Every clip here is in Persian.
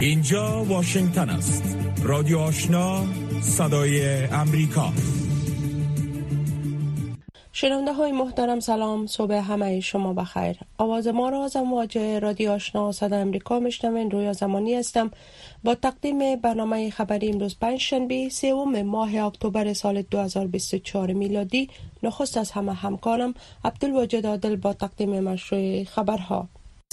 اینجا واشنگتن است. رادیو آشنا، صدای امریکا. شنونده های محترم سلام، صبح همه شما بخیر. آواز ما را از امواج رادیو آشنا صدای امریکا میشنوین. رویا زمانی هستم با تقدیم برنامه خبری امروز پنجشنبه 3 ماه اکتبر سال 2024 میلادی. نخست از همه همکارم عبدالواجد عادل با تقدیم مشروع خبرها.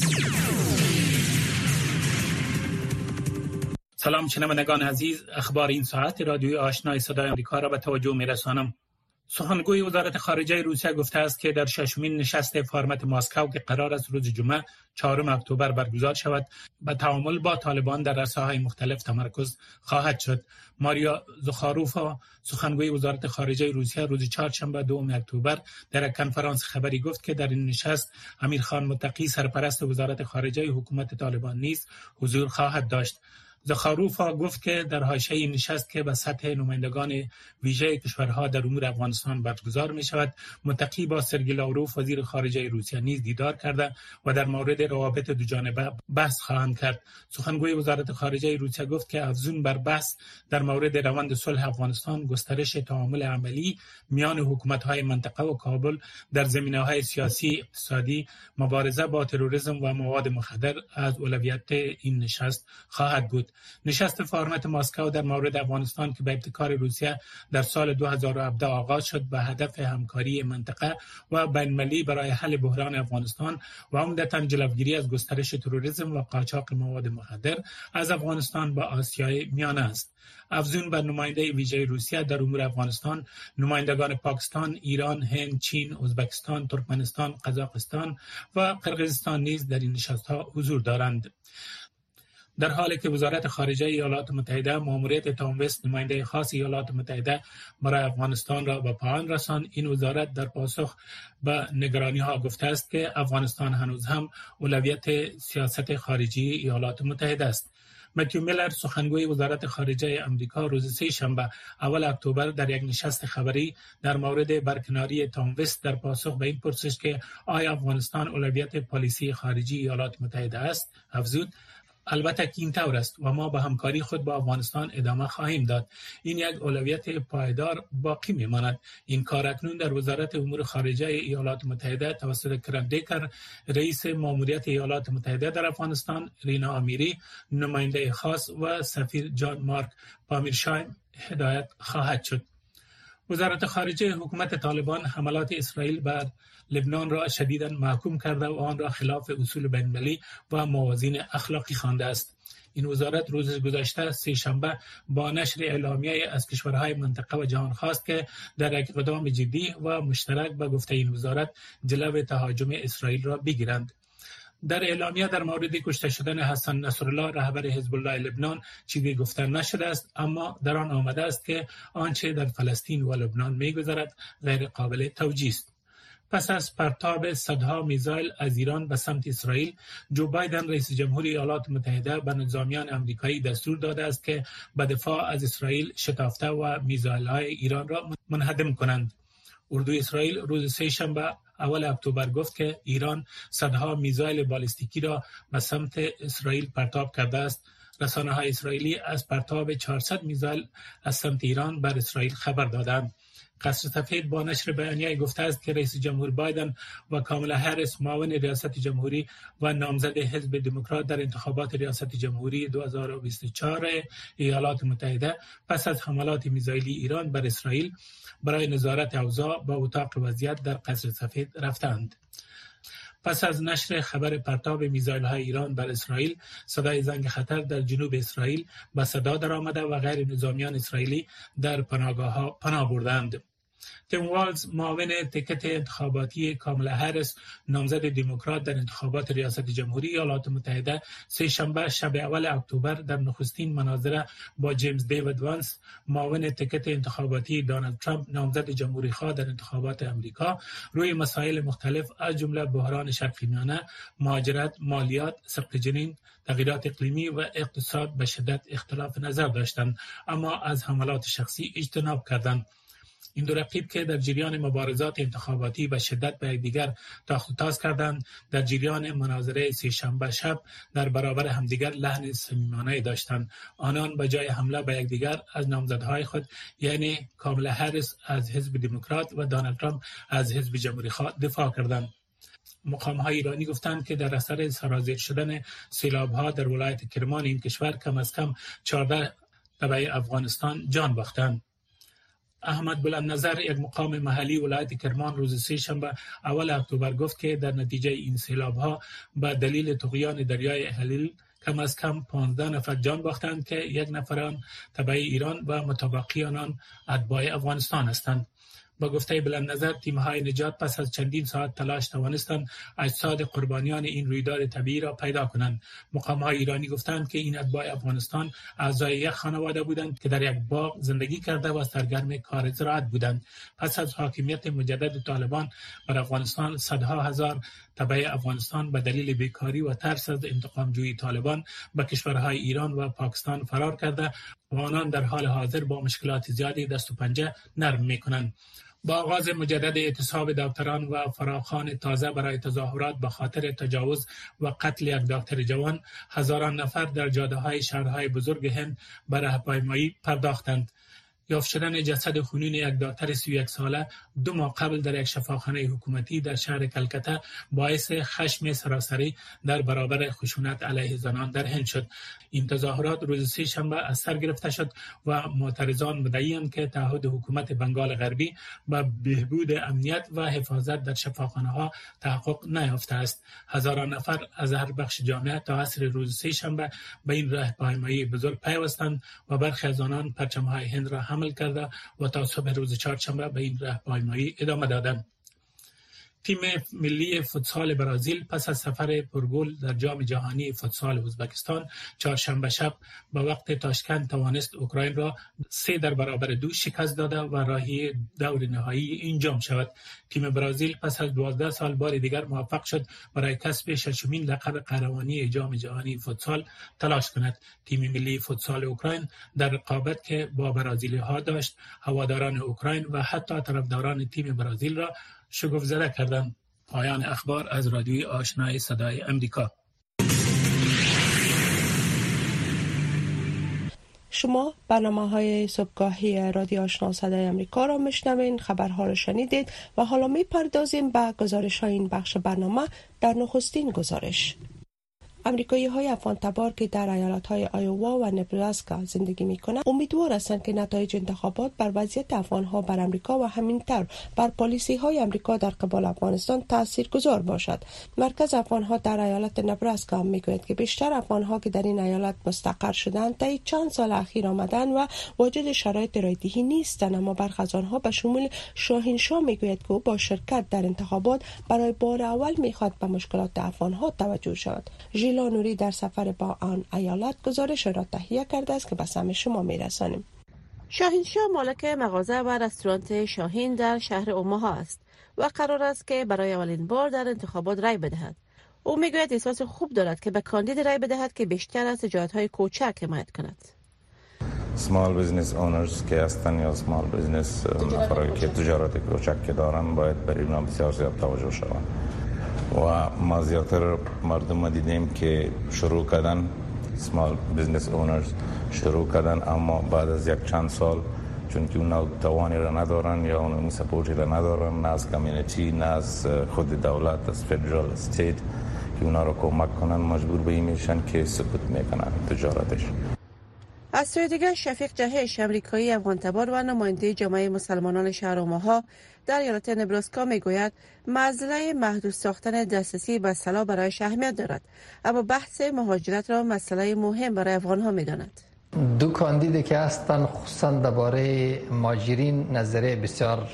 سلام شنوندگان عزیز، اخبار این ساعت رادیوی آشنای صدای آمریکا را به توجه می‌رسانم. سخنگوی وزارت خارجه روسیه گفته است که در ششمین نشست فارمت مسکو که قرار است روز جمعه 4 اکتبر برگزار شود، به تعامل با طالبان در عرصه‌های مختلف تمرکز خواهد شد. ماریا زخاروفا، سخنگوی وزارت خارجه روسیه، روز چهارشنبه 2 اکتبر در یک کنفرانس خبری گفت که در این نشست امیرخان متقی، سرپرست وزارت خارجه حکومت طالبان نیز حضور خواهد داشت. زخاروفا گفت که در حاشیه این نشست که به سطح نمایندگان ویژه کشورها در امور افغانستان برگزار می شود، متقی با سرگئی لاوروف وزیر خارجه روسیه نیز دیدار کرده و در مورد روابط دوجانبه بحث خواهند کرد. سخنگوی وزارت خارجه روسیه گفت که افزون بر بحث در مورد روند صلح افغانستان، گسترش تعامل عملی میان حکومت‌های منطقه و کابل در زمینه‌های سیاسی، اقتصادی، مبارزه با تروریسم و مواد مخدر از اولویت این نشست خواهد بود. نشست فارمت مسکو در مورد افغانستان که به ابتکار روسیه در سال 2017 آغاز شد، به هدف همکاری منطقه و بین‌المللی برای حل بحران افغانستان و عمدتاً جلوگیری از گسترش تروریسم و قاچاق مواد مخدر از افغانستان به آسیای میانه است. افزون بر نماینده ویژه روسیه در امور افغانستان، نمایندگان پاکستان، ایران، هند، چین، ازبکستان، ترکمنستان، قزاقستان و قرقیزستان نیز در این نشست‌ها حضور دارند. در حالی که وزارت خارجه ایالات متحده ماموریت تام وست، نماینده خاص ایالات متحده برای افغانستان را به پایان رساند، این وزارت در پاسخ به نگرانی‌ها گفته است که افغانستان هنوز هم اولویت سیاست خارجی ایالات متحده است. متیو میلر، سخنگوی وزارت خارجه امریکا، روز سه شنبه اول اکتبر در یک نشست خبری در مورد برکناری تام وست در پاسخ به این پرسش که آیا افغانستان اولویت پالیسی خارجی ایالات متحده است، افزود: البته که این طور است و ما به همکاری خود با افغانستان ادامه خواهیم داد. این یک اولویت پایدار باقی میماند. این کار اکنون در وزارت امور خارجه ایالات متحده توسط کرن دیکر، رئیس ماموریت ایالات متحده در افغانستان، رینا امیری، نماینده خاص و سفیر جان مارک پامیرشای هدایت خواهد شد. وزارت خارجه حکومت طالبان حملات اسرائیل بر لبنان را شدیداً محکوم کرده و آن را خلاف اصول بین‌المللی و موازین اخلاقی خوانده است. این وزارت روز گذشته سه شنبه با نشر اعلامیه از کشورهای منطقه و جهان خواست که در یک اقدام جدی و مشترک به گفته این وزارت جلوی تهاجم اسرائیل را بگیرند. در اعلامیه در مورد کشته شدن حسن نصرالله، رهبر حزب الله لبنان، چیزی گفته نشده است، اما در آن آمده است که آنچه در فلسطین و لبنان می‌گذرد غیر قابل توجیه است. پس از پرتاب صدها میزایل از ایران به سمت اسرائیل، جو بایدن رئیس جمهور ایالات متحده به نظامیان آمریکایی دستور داده است که به دفاع از اسرائیل شتافته و میزایل‌های ایران را منهدم کنند. اردوی اسرائیل روز سه شنبه اول اکتبر گفت که ایران صدها میزایل بالستیکی را به سمت اسرائیل پرتاب کرده است. رسانه‌های اسرائیلی از پرتاب 400 میزایل از سمت ایران بر اسرائیل خبر دادند. قصر سفید با نشر بیانیه گفته است که رئیس جمهور بایدن و کامالا هریس، معاون ریاست جمهوری و نامزد حزب دموکرات در انتخابات ریاست جمهوری 2024 ایالات متحده، پس از حملات میزایلی ایران بر اسرائیل برای نظارت اوضاع به اتاق وضعیت در قصر سفید رفتند. پس از نشر خبر پرتاب میزایل‌های ایران بر اسرائیل، صدای زنگ خطر در جنوب اسرائیل به صدا درآمده و غیر نظامیان اسرائیلی در پناهگاه‌ها پناه بردند. تیم والز، معاون تکت انتخاباتی کامالا هریس، نامزد دموکرات در انتخابات ریاست جمهوری ایالات متحده، سه شنبه شب اول اکتبر در نخستین مناظره با جیمز دیوید وانس، معاون تکت انتخاباتی دونالد ترامپ، نامزد جمهوری‌خواه در انتخابات امریکا، روی مسائل مختلف از جمله بحران شرق میانه، مهاجرت، مالیات، سقط جنین، تغییرات اقلیمی و اقتصاد به شدت اختلاف نظر داشتند، اما از حملات شخصی اجتناب کردند. این دو رقیب که در جریان مبارزات انتخاباتی به شدت به یکدیگر تاخت و تاز کردند، در جریان مناظره سه‌شنبه شب در برابر همدیگر لحن صمیمانه داشتند. آنان به جای حمله به یکدیگر از نامزدهای خود، یعنی کامالا هریس از حزب دموکرات و دونالد ترامپ از حزب جمهوری‌خواه دفاع کردند. مقام‌های ایرانی گفتند که در اثر سرازیر شدن سیلاب‌ها در ولایت کرمان این کشور کم از کم 14 تبع افغانستان جان باختند. احمد بلندنظر، یک مقام محلی ولایت کرمان، روز سه‌شنبه اول اکتبر گفت که در نتیجه این سیلاب‌ها به دلیل طغیان دریای هلیل کم از کم 15 نفر جان باختند که یک نفر آن تبع ایران و متبقی آنان اتباع افغانستان هستند. با گفته بلندنظر، تیم‌های نجات پس از چندین ساعت تلاش توانستند اجساد قربانیان این رویداد طبیعی را پیدا کنند. مقام‌های ایرانی گفتند که این اتباع افغانستان اعضای یک خانواده بودند که در یک باغ زندگی کرده و سرگرم کار زراعت بودند. پس از حاکمیت مجدد طالبان بر افغانستان، صدها هزار تبع افغانستان به دلیل بیکاری و ترس از انتقام جویی طالبان به کشورهای ایران و پاکستان فرار کرده و آنان در حال حاضر با مشکلات زیادی دست و پنجه نرم می‌کنند. با آغاز مجدد اعتصاب دکتران و فراخوان تازه برای تظاهرات به خاطر تجاوز و قتل یک دکتر جوان، هزاران نفر در جاده‌های شهرهای بزرگ هند به راهپیمایی پرداختند. یافت شدن جسد خونین یک دکتر 31 ساله 2 ماه قبل در یک شفاخانه حکومتی در شهر کلکته باعث خشم سراسری در برابر خشونت علیه زنان در هند شد. این تظاهرات روز سه‌شنبه از سر گرفته شد و معترضان مدعی‌اند که تعهد حکومت بنگال غربی به بهبود امنیت و حفاظت در شفاخانه‌ها تحقق نیافته است. هزاران نفر از هر بخش جامعه تا عصر روز سه‌شنبه به این راهپیمایی بزرگ پیوستند و برخی از آنان پرچم‌های هند را حمل کرده و تا صبح روز چهارشنبه به این راهپیمایی ادامه دادند. تیم ملی فوتسال برزیل پس از سفر پرگل در جام جهانی فوتسال ازبکستان چهارشنبه شب به وقت تاشکند توانست اوکراین را 3-2 شکست داده و راهی دور نهایی این جام شود. تیم برزیل پس از 12 سال بار دیگر موفق شد برای کسب 6مین لقب قهرمانی جام جهانی فوتسال تلاش کند. تیم ملی فوتسال اوکراین در رقابت که با برزیلی‌ها داشت، هواداران اوکراین و حتی طرفداران تیم برزیل را شگفت زده کردند. پایان اخبار از رادیوی آشنای صدای امریکا. شما برنامه‌های صبحگاهی رادیو آشنا صدای امریکا را میشنوین. خبرها را شنیدید و حالا میپردازیم به گزارش‌های این بخش برنامه. در نخستین گزارش، امریکایی‌های افغان تبار که در ایالت‌های آیووا و نبراسکا زندگی می‌کنند امیدوار هستند که نتایج انتخابات بر وضعیت افغان‌ها بر امریکا و همینطور بر پالیسی‌های امریکا در قبال افغانستان تاثیرگذار باشد. مرکز افغان‌ها در ایالت نبراسکا می‌گوید که بیشتر افغان‌ها که در این ایالت مستقر شدند طی چند سال اخیر آمدند و واجد شرایط رایگیری نیستند، اما برخی از آنها به شمول شاهینشاه می‌گوید که او با شرکت در انتخابات برای بار اول می‌خواهد به مشکلات افغان‌ها توجه شود. نوری در سفر با آن ایالت گزارش را تهیه کرده است که به سمع شما میرسانیم. شاهینشاه مالک مغازه و رستوران شاهین در شهر اوماها است و قرار است که برای اولین بار در انتخابات رای بدهد. او میگوید احساس خوب دارد که به کاندید رای بدهد که بیشتر از تجارت‌های کوچک حمایت کند. small business owners که هستن یا small business افرادی که تجارت کوچک که دارن باید برای اینا بسیار زیاد توجه شود. و ما زیادتر مردم دیدیم که شروع کردن small business owners شروع کردن، اما بعد از یک چند سال چون که اونا توانی را ندارن یا اون سپورتی را ندارن، نه از کمیونیتی نه از خود دولت، از فدرال استیت که اونا را کمک کنن، مجبور به این میشن که سکوت میکنن تجارتش. از سوی دیگر شفیق جهش، امریکایی افغان تبار و نماینده جامعه مسلمانان شهر اوماها در ایالت نبراسکا میگوید مسئله محدود ساختن دسترسی به سلاح برایش اهمیت دارد، اما بحث مهاجرت را مسئله مهم برای افغان‌ها می‌داند. دو کاندید که هستند خصوصا درباره مهاجرین نظریه بسیار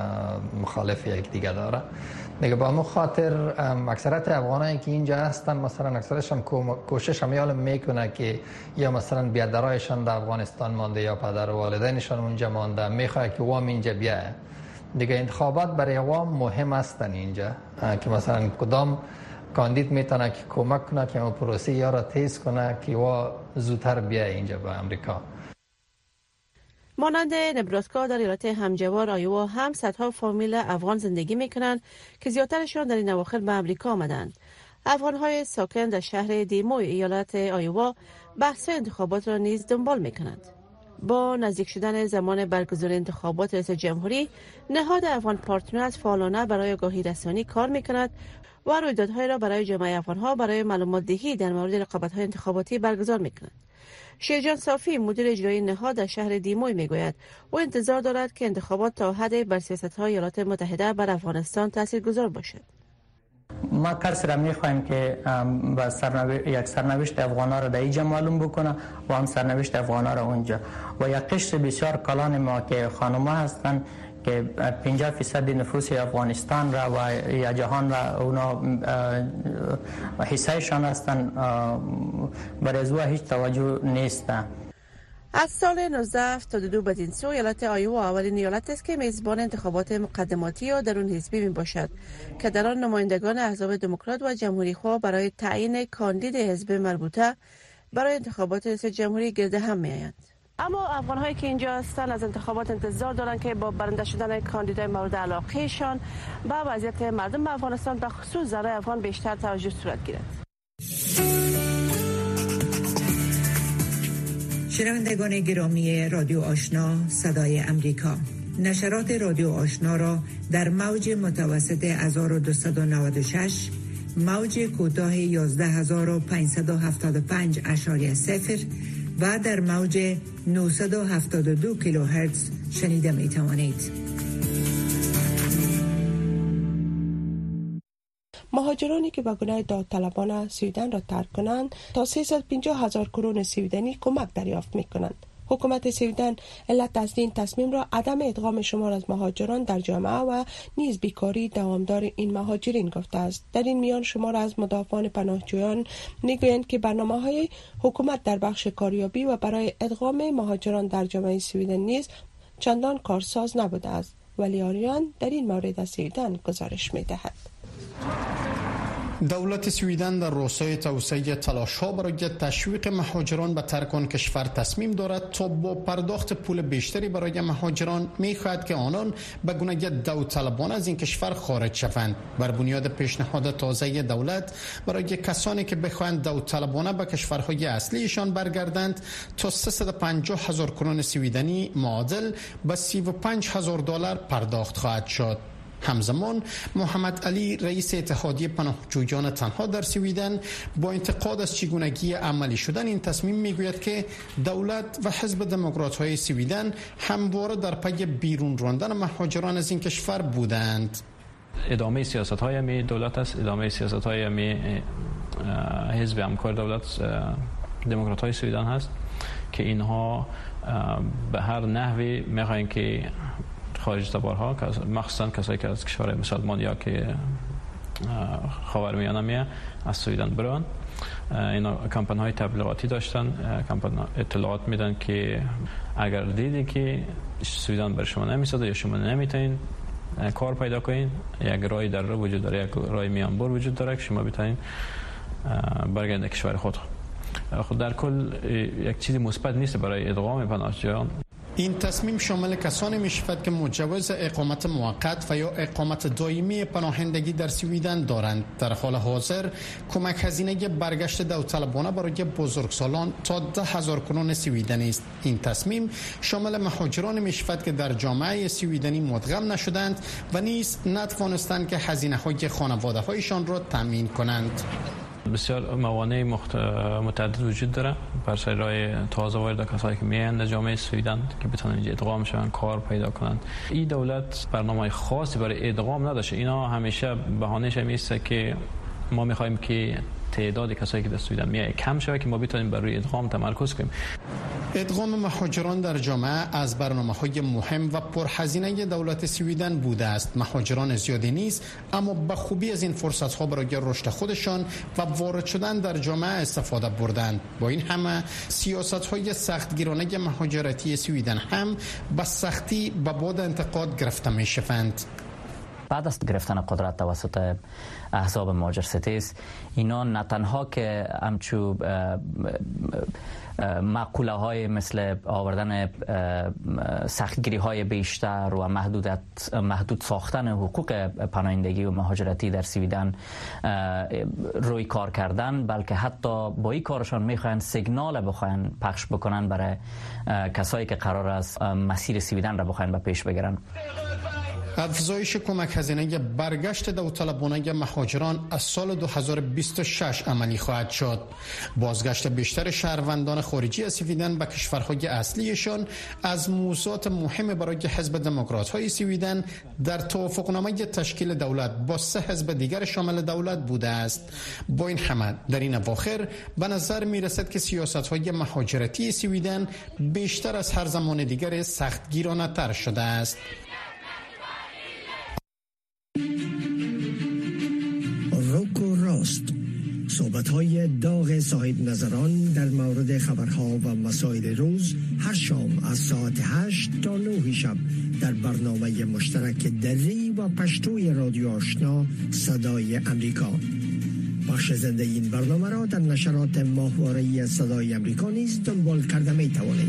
مخالف یکدیگر داره. دیگه با همون خاطر اکثریت افغانایی که اینجا هستن مثلا اکثرشان کوشش همیال میکنه که یا مثلا بیادرایشان در افغانستان مانده یا پدر و والدینشان اونجا مانده، میخواد که وام اینجا بیایه. دیگه انتخابات برای عوام مهم هستن اینجا که مثلا کدام کاندید میتونه که کمک کنه که اون پروسه یا را تیز کنه که وا زودتر بیایه اینجا به امریکا. مانند نبراسکا در ایالت همجوار آیوا هم صدها فامیل افغان زندگی میکنند که زیادترشان در این اواخر به امریکا آمدند. افغان‌های ساکن در شهر دیموی ایالت آیوا بحث انتخابات را نیز دنبال میکنند. با نزدیک شدن زمان برگزاری انتخابات ریاست جمهوری، نهاد افغان پارتنرز فعالانه برای آگاهی رسانی کار میکند و رویدادهای را برای جامعه افغان‌ها برای معلومات دهی در مورد رقابت‌های انتخاباتی برگزار می‌کنند. شیرجان صافی مدیر اجرایی نهاد در شهر دیموی میگوید او انتظار دارد که انتخابات تا حدی بر سیاست‌های ایالات متحده بر افغانستان تاثیرگذار باشد. ما کسی را میخواهیم که یک سرنوشت افغان‌ها را در اینجا معلوم بکنه و هم سرنوشت افغان‌ها را اونجا و یک قشر بسیار کلان ما که خانم‌ها هستند که 50% نفوس افغانستان را و یا جهان را اونا حصهشان هستند، برای از هیچ توجه نیست. از سال 1972 بدین سو ایالت آیوا اولین ایالت است که میزبان انتخابات مقدماتی و درون حزبی می باشد که در آن نمایندگان احزاب دموکرات و جمهوری خواه برای تعیین کاندید حزب مربوطه برای انتخابات ریاست جمهوری گرد هم می آیند. اما افغان‌هایی که اینجا هستند از انتخابات انتظار دارند که با برنده شدن کاندیدای مورد علاقهشان به وضعیت مردم افغانستان به خصوص زنان افغان بیشتر توجه صورت گیرد. شنوندگان گرامی رادیو آشنا صدای امریکا، نشرات رادیو آشنا را در موج متوسط 1296 موج کوتاه 11575.0 و در موج 972 کیلوهرتز شنیده می توانید. مهاجرانی که به گناه داوطلبانه سویدن را ترک کنند تا 350,000 کرون سویدنی کمک دریافت می کنند. حکومت سویدن علت از این تصمیم را عدم ادغام شمار از مهاجران در جامعه و نیز بیکاری دوامدار این مهاجرین گفته است. در این میان شمار از مدافعان پناهجویان میگویند که برنامه‌های حکومت در بخش کاریابی و برای ادغام مهاجران در جامعه سویدن نیز چندان کارساز نبوده است. ولی آریان در این مورد از سویدن گزارش می‌دهد. دولت سویدن در راستای توسعه تلاش‌ها برای تشویق مهاجران به ترک آن کشور تصمیم دارد تا با پرداخت پول بیشتری برای مهاجران می‌خواهد که آنان به گونه داوطلبانه از این کشور خارج شوند. بر بنیاد پیشنهاد تازه دولت برای کسانی که بخواهند داوطلبانه به کشورهای اصلیشان برگردند تا 350,000 کرون سویدنی معادل به $35,000 پرداخت خواهد شد. همزمان محمد علی رئیس اتحادیه پناهجویان تنها در سویدن با انتقاد از چگونگی عملی شدن این تصمیم میگوید که دولت و حزب دموکرات های سویدن همواره در پی بیرون راندن مهاجران از این کشور بودند. ادامه سیاست های می دولت است، ادامه سیاست های می حزب همکار دولت دموکرات های سویدن هست که اینها به هر نحوی میخواین که خارج تبارها مخصوصا کسایی که از کشور مسلمان یا که خاورمیانه میه از سویدن برن. اینا کمپین های تبلیغاتی داشتن، کمپین اطلاعات میدن که اگر دیدی که سویدن بر شما نمیساده یا شما نمیتونین کار پیدا کنین، یک راه در رو وجود داره، یک راه میانبر وجود داره که شما بتونین برگردید کشور خود. خود در کل یک چیزی مثبت نیست برای ادغام پناهجویان. این تصمیم شامل کسانی می شود که مجوز اقامت موقت و یا اقامت دائمی پناهندگی در سویدن دارند. در حال حاضر کمک هزینه برگشت داوطلبانه برای بزرگسالان تا 10,000 کرون سویدنی است. این تصمیم شامل مهاجران می شود که در جامعه سویدنی مدغم نشدند و نیز نتوانستند که هزینه های خانواده هایشان را تامین کنند. بسیار موانع متعدد وجود داره بر سر راه تازه وارد کسایی که میان در جامعه سویدن که بتونن ادغام شون، کار پیدا کنند. این دولت برنامه خاصی برای ادغام نداشته. اینا همیشه بهانه‌اش این است که ما می‌خوایم که تعداد کسایی که در سویدن میاد کم شه که ما بتونیم بر روی ادغام تمرکز کنیم. ادغام مهاجران در جامعه از برنامه‌های مهم و پرهزینه دولت سویدن بوده است. مهاجران زیادی نیست اما به خوبی از این فرصت‌ها برای رشد خودشان و وارد شدن در جامعه استفاده بردند. با این همه سیاست‌های سختگیرانه مهاجرتی سویدن هم به سختی به باد انتقاد گرفته می‌شوند. بعد از گرفتن قدرت توسط احزاب مهاجر ستیز، اینا نه تنها که همچو مقوله های مثل آوردن سختگیری های بیشتر و محدود ساختن حقوق پناهندگی و مهاجرتی در سویدن روی کار کردن، بلکه حتی با این کارشان میخواین سیگنال بخواین پخش بکنن برای کسایی که قرار است مسیر سویدن را بخواین به پیش بگیرن. افزایش کمک هزینه برگشت داوطلبانه مهاجران از سال 2026 عملی خواهد شد. بازگشت بیشتر شهروندان خارجی از سویدن به کشورهای اصلیشان از موضوعات مهم برای حزب دموکرات‌های سویدن در توافقنامه تشکیل دولت با 3 حزب دیگر شامل دولت بوده است. با این همه در این اواخر به نظر می‌رسد که سیاست‌های مهاجرتی سویدن بیشتر از هر زمان دیگر سختگیرانه‌تر شده است. صحبت‌های داغ صاحب نظران در مورد خبرها و مسائل روز هر شام از ساعت 8 تا 9 شب در برنامه مشترک دری و پشتوی رادیو آشنا صدای امریکا. بخش زنده این برنامه را در نشرات ماهواره‌ای صدای امریکا نیز دنبال کرده می توانید.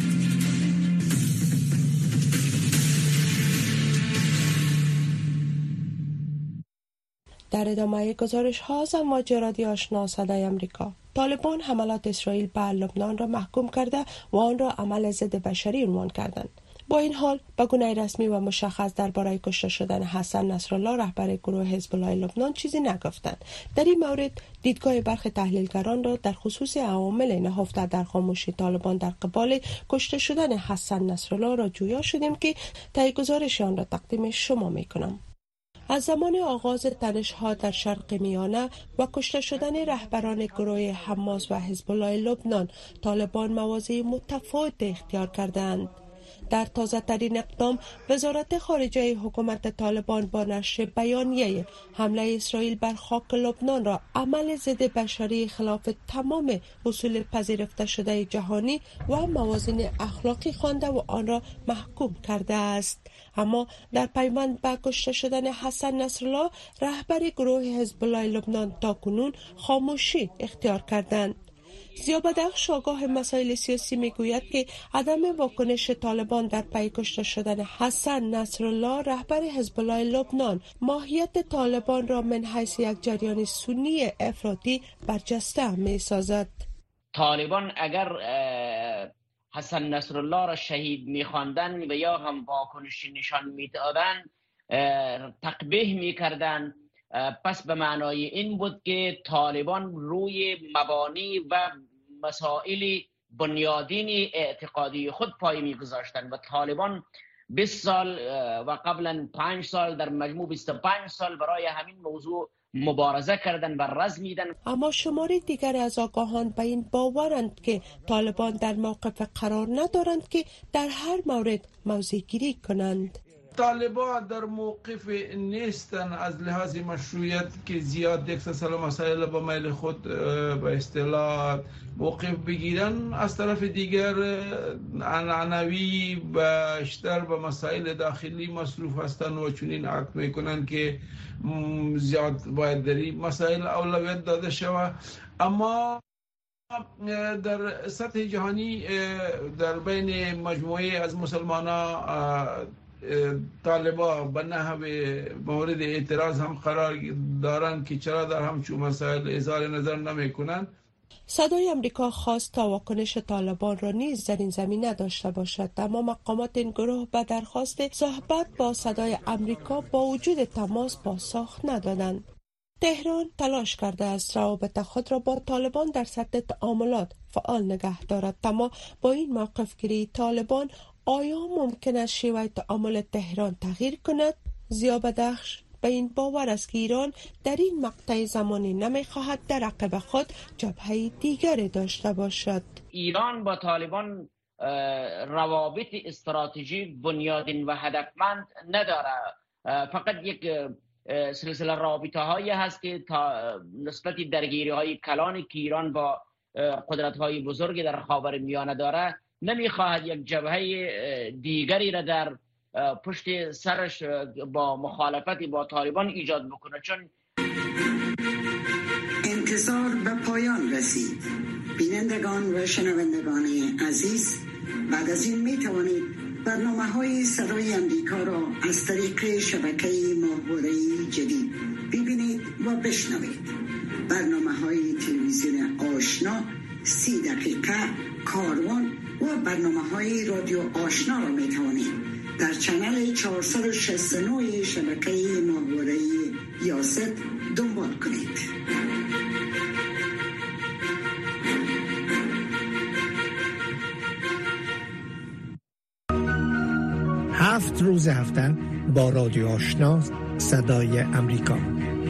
در ادامه گزارش ها از امواج رادیو آشنا صدای امریکا، طالبان حملات اسرائیل به لبنان را محکوم کرده و آن را عمل ضد بشری عنوان کردند. با این حال به گونه رسمی و مشخص درباره کشته شدن حسن نصرالله رهبر گروه حزب الله لبنان چیزی نگفتند. در این مورد دیدگاه برخی تحلیلگران را در خصوص عوامل نهفته در خاموشی طالبان در قبال کشته شدن حسن نصرالله را جویا شدیم که طی گزارش آن را تقدیم شما می‌کنم. از زمان آغاز تنش‌ها در شرق میانه و کشته شدن رهبران گروه حماس و حزب الله لبنان، طالبان مواضع متفاوت اختیار کردند. در تازه ترین اقدام، وزارت خارجه حکومت طالبان با نشر بیانیه حمله اسرائیل بر خاک لبنان را عمل ضد بشری خلاف تمام اصول پذیرفته شده جهانی و موازین اخلاقی خوانده و آن را محکوم کرده است. اما در پیوند به کشته شدن حسن نصرالله رهبر گروه حزب الله لبنان تاکنون خاموشی اختیار کردند. ضیابدخش آگاه مسائل سیاسی میگوید که عدم واکنش طالبان در پی کشته شدن حسن نصرالله رهبر حزب الله لبنان ماهیت طالبان را من حیث یک جریان سنی افراطی برجسته می‌سازد. طالبان اگر حسن نصرالله را شهید می‌خواندند و یا هم واکنش نشان می‌دادند، تقبیح می‌کردند، پس به معنای این بود که طالبان روی مبانی و مسائل بنیادین اعتقادی خود پای می‌گذاشتند و طالبان 20 سال و قبلا 5 سال در مجموع 25 سال برای همین موضوع مبارزه کردن و رزمیدن. اما شماری دیگر از آگاهان به این باورند که طالبان در موقف قرار ندارند که در هر مورد موضع گیری کنند. طالبان در موقف نیستن از لحاظ مشروعیت که زیاد یک سلسله مسائل با میل خود به اصطلاح موقف بگیرن. از طرف دیگر عنعنوی بیشتر به مسائل داخلی مصروف هستند و چنین عقد میکنن که زیاد باید در این مسائل اولویت داده شود. اما در سطح جهانی در بین مجموعه از مسلمانان طالبا به نحو مورد اعتراض هم قرار دارند که چرا در همچون مسائل اظهار نظر نمی کنند. صدای امریکا خواست تا واکنش طالبان را نیز در این زمینه داشته باشد، اما مقامات این گروه به درخواست صحبت با صدای امریکا با وجود تماس پاسخ ندادند. تهران تلاش کرده است روابط خود را با طالبان در سطح تعاملات فعال نگه دارد، اما با این موقف گیری طالبان آیا ممکن است شیوه تعامل تهران تغییر کند؟ ضیابدخش به این باور است که ایران در این مقطع زمانی نمی‌خواهد در عقب خود جبهه دیگری داشته باشد. ایران با طالبان روابط استراتژیک بنیادین و هدفمند نداره، فقط یک سلسله رابطه هایی هست که نسبت درگیری های کلانی که ایران با قدرت های بزرگ در خاورمیانه داره نمیخواهد یک جبهه دیگری را در پشت سرش با مخالفتی با طالبان ایجاد بکنه. چون انتظار به پایان رسید. بینندگان و شنوندگان عزیز، بعد از این می توانید برنامه‌های صدای امریکا را از طریق شبکه ماهواره‌ای جدید ببینید و بشنوید. برنامه‌های تلویزیون آشنا، 30 دقیقه کاروان و برنامه‌های رادیو آشنا را می توانید در چنل 469 شبکه ماهواره‌ای یاست دنبال کنید. 7 روز هفته با رادیو آشنا صدای امریکا.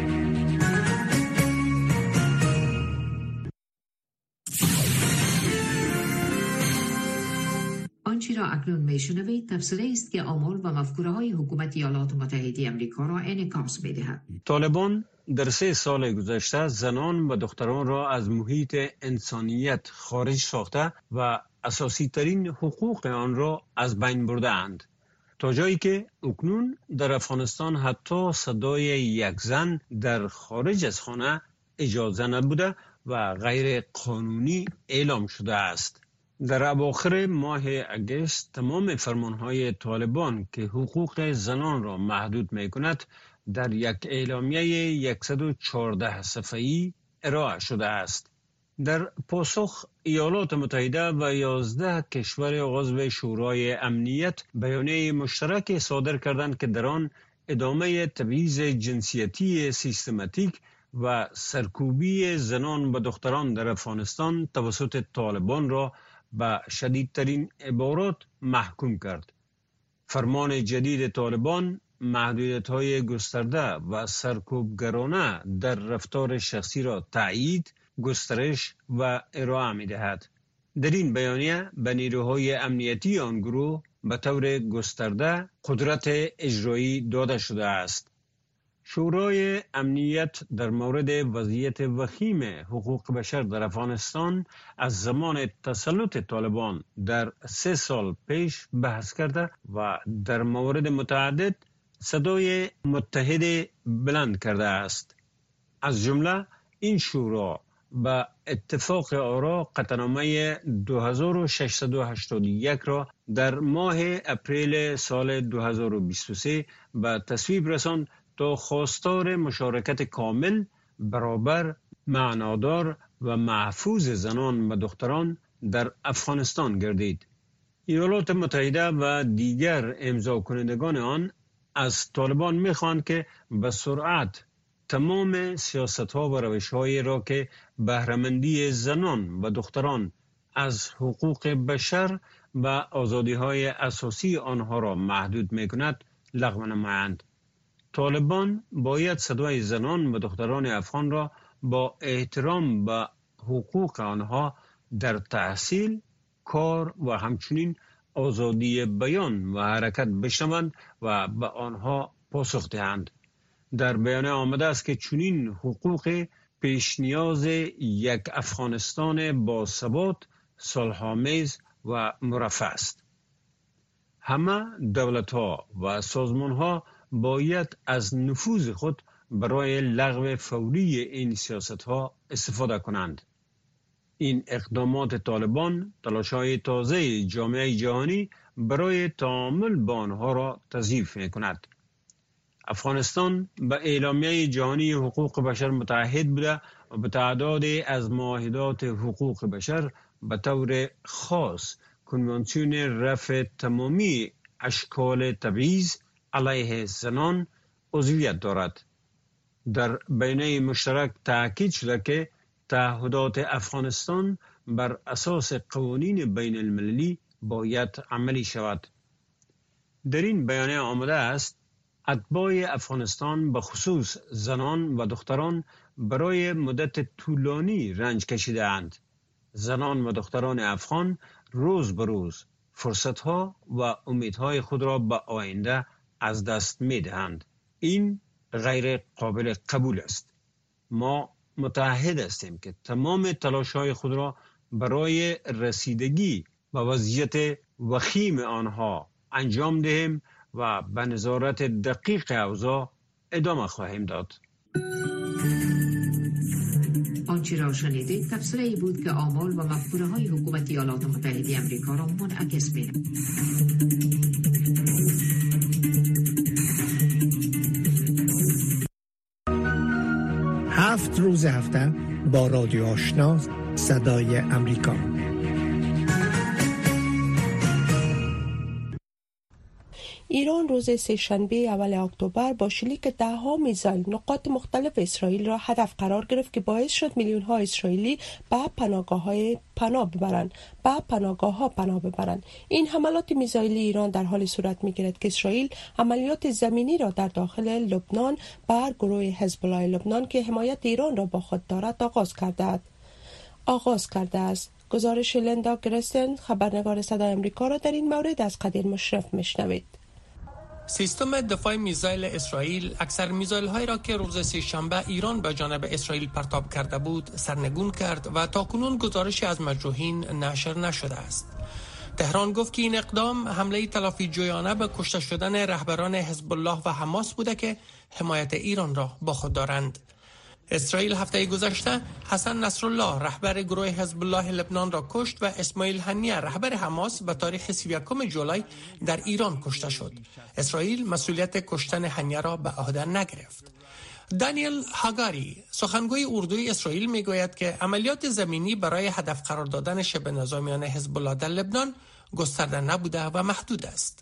آنچه را اکنون میشنوید تفسیری است که آمال و مفکوره های حکومت ایالات متحده آمریکا را انعکاس می‌دهد. طالبان در 3 سال گذشته زنان و دختران را از محیط انسانیت خارج ساخته و اساسی ترین حقوق آن را از بین برده اند، تا جایی که اکنون در افغانستان حتی صدای یک زن در خارج از خانه اجازه نبوده و غیر قانونی اعلام شده است. در اواخر ماه اگست تمام فرمانهای طالبان که حقوق زنان را محدود می کند در یک اعلامیه 114 صفحه‌ای ارائه شده است. در پاسخ ایالات متحده و 11 کشور عضو شورای امنیت بیانیه مشترک صادر کردند که در آن ادامه تبعیض جنسیتی سیستماتیک و سرکوبی زنان و دختران در افغانستان توسط طالبان را به شدیدترین عبارات محکوم کرد. فرمان جدید طالبان محدودیت‌های گسترده و سرکوبگرانه در رفتار شخصی را تایید، گسترش و ارائه می‌دهد. در این بیانیه به نیروهای امنیتی آن گروه به طور گسترده قدرت اجرایی داده شده است. شورای امنیت در مورد وضعیت وخیم حقوق بشر در افغانستان از زمان تسلط طالبان در 3 سال پیش بحث کرده و در مورد متعدد صدای متحد بلند کرده است. از جمله این شورا با اتفاق آرا قطعنامه 2681 را در ماه اپریل سال 2023 به تصویب رساند تا خواستار مشارکت کامل، برابر، معنادار و محفوظ زنان و دختران در افغانستان گردید. ایالات متحده و دیگر امضا کنندگان آن از طالبان می‌خواهند که به سرعت تمام سیاست‌ها و روش‌هایی را که بهره‌مندی زنان و دختران از حقوق بشر و آزادی‌های اساسی آنها را محدود می‌کند لغو نمایند. طالبان باید صدای زنان و دختران افغان را با احترام به حقوق آنها در تحصیل، کار و همچنین آزادی بیان و حرکت بشنوند و به آنها پاسخ دهند. در بیانیه آمده است که چنین حقوق پیش نیاز یک افغانستان با ثبات، صلح‌آمیز و مرفه است. همه دولت‌ها و سازمان‌ها باید از نفوذ خود برای لغو فوری این سیاست‌ها استفاده کنند. این اقدامات طالبان تلاش‌های تازه جامعه جهانی برای تعامل با آنها را تضعیف می‌کند. افغانستان به اعلامیه جهانی حقوق بشر متعهد بوده و به تعدادی از معاهدات حقوق بشر به طور خاص کنوانسیون رفع تمامی اشکال تبعیض علیه زنان عضویت دارد. در بیانیه مشترک تاکید شده که تعهدات افغانستان بر اساس قوانین بین المللی باید عملی شود. در این بیانیه آمده است اتباع افغانستان به خصوص زنان و دختران برای مدت طولانی رنج کشیده‌اند. زنان و دختران افغان روز به روز فرصت‌ها و امیدهای خود را به آینده از دست می‌دهند. این غیر قابل قبول است. ما متعهد هستیم که تمام تلاش‌های خود را برای رسیدگی به وضعیت وخیم آنها انجام دهیم و به نظارت دقیق اوضاع ادامه خواهیم داد. آنچه را شنیدید تفسیری بود که آمال و مفکوره های حکومت ایالات متحده آمریکا را منعکس می‌کند. 7 روز هفته با رادیو آشنا صدای امریکا. ایران روز سه‌شنبه اول اکتبر با شلیک ده‌ها میزایل نقاط مختلف اسرائیل را هدف قرار گرفت که باعث شد میلیون‌ها اسرائیلی به پناهگاه‌ها پناه ببرند. این حملات میزایلی ایران در حال صورت می‌گیرد که اسرائیل عملیات زمینی را در داخل لبنان بر گروه حزب الله لبنان که حمایت ایران را با خود دارد آغاز کرده است. گزارش لندا گرستن خبرنگار صدای آمریکا را در این مورد از قدیر مشرف میشنوید. سیستم دفاع میزایل اسرائیل اکثر میزایل‌هایی را که روز سه‌شنبه ایران به جانب اسرائیل پرتاب کرده بود سرنگون کرد و تاکنون گزارشی از مجروحین نشر نشده است. تهران گفت که این اقدام حمله تلافی جویانه به کشته شدن رهبران حزب الله و حماس بوده که حمایت ایران را با خود دارند. اسرائیل هفته گذشته حسن نصرالله رهبر گروه حزب الله لبنان را کشت و اسماعیل هنیه رهبر حماس به تاریخ 31 جولای در ایران کشته شد. اسرائیل مسئولیت کشتن هنیه را به عهده نگرفت. دانیل هاگاری سخنگوی اردوی اسرائیل میگوید که عملیات زمینی برای هدف قرار دادن شبه نظامیان حزب الله در لبنان گسترده نبوده و محدود است.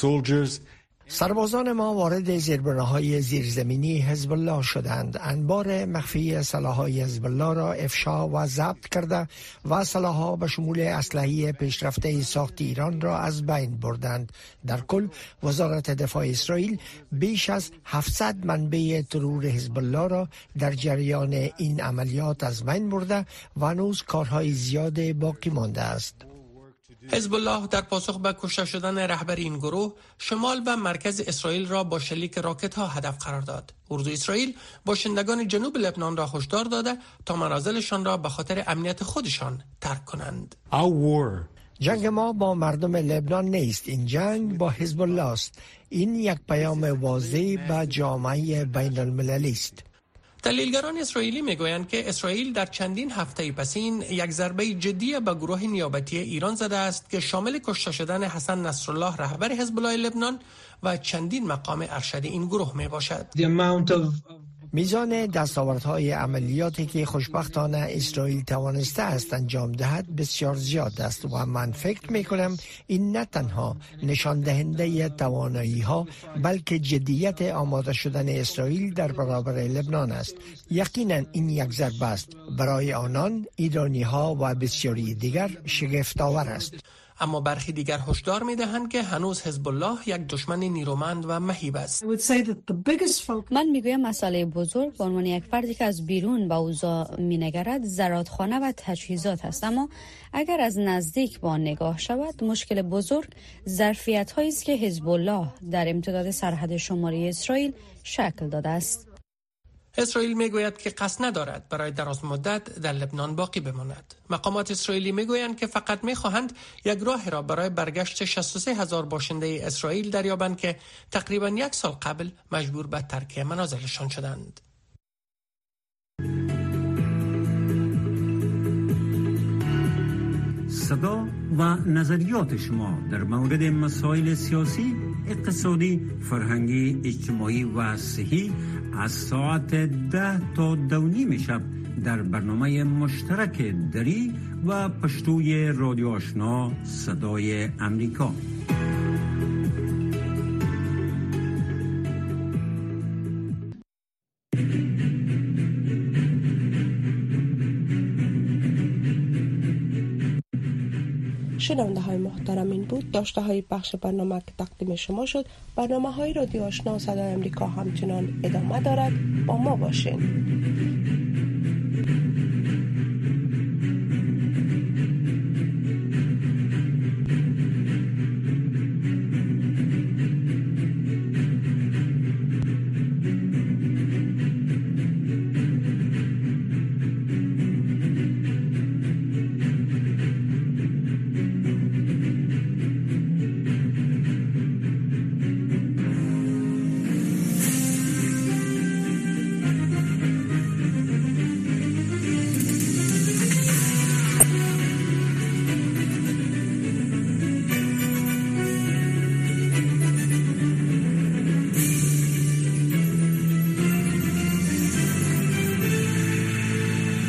سربازان ما وارد زیربناهای زیرزمینی حزب الله شدند. انبار مخفی سلاح‌های حزب الله را افشا و ضبط کرده و سلاح‌ها به شمول اسلحه پیشرفته ساخت ایران را از بین بردند. در کل وزارت دفاع اسرائیل بیش از 700 منبع ترور حزب الله را در جریان این عملیات از بین برده و هنوز کارهای زیاد باقی مانده است. حزب الله در پاسخ به کشته شدن رهبر این گروه شمال و مرکز اسرائیل را با شلیک راکت ها هدف قرار داد. اردوی اسرائیل باشندگان جنوب لبنان را هشدار داده تا منازلشان را به خاطر امنیت خودشان ترک کنند. جنگ ما با مردم لبنان نیست، این جنگ با حزب الله است. این یک پیام واضح به جامعه بین المللی است. تحلیلگران اسرائیلی میگویند که اسرائیل در چندین هفته پسین یک ضربه جدی به گروه نیابتی ایران زده است که شامل کشته شدن حسن نصرالله رهبر حزب الله لبنان و چندین مقام ارشد این گروه می باشد. میزان دستاوردهای عملیاتی که خوشبختانه اسرائیل توانسته است انجام دهد بسیار زیاد است و من فکر میکنم این نه تنها نشان دهنده توانایی ها بلکه جدیت آماده شدن اسرائیل در برابر لبنان است. یقینا این یک ضربه است برای آنان، ایرانی ها و بسیاری دیگر شگفت آور است. اما برخی دیگر هشدار می‌دهند که هنوز حزب الله یک دشمن نیرومند و مهیب است. من میگویم مسئله بزرگ به عنوان یک فردی که از بیرون به اوضاع مینگرد زرادخانه و تجهیزات است، اما اگر از نزدیک با آن نگاه شود مشکل بزرگ ظرفیت‌هایی است که حزب الله در امتداد سرحد شمالی اسرائیل شکل داده است. اسرائیل میگوید که قصد ندارد برای دراز مدت در لبنان باقی بماند. مقامات اسرائیلی میگویند که فقط میخواهند یک راه را برای برگشت 63,000 باشنده اسرائیل دریابند که تقریبا یک سال قبل مجبور به ترک منازلشان شدند. صدا و نظریات شما در مورد مسائل سیاسی، اقتصادی، فرهنگی، اجتماعی و صحی از ساعت 10 تا 2:30 شب در برنامه مشترک دری و پشتوی رادیو آشنا صدای امریکا. شنونده های محترم، این بود داشته های بخش برنامه که تقدیم شما شد. برنامه های رادیو آشنا صدای امریکا همچنان ادامه دارد. با ما باشین.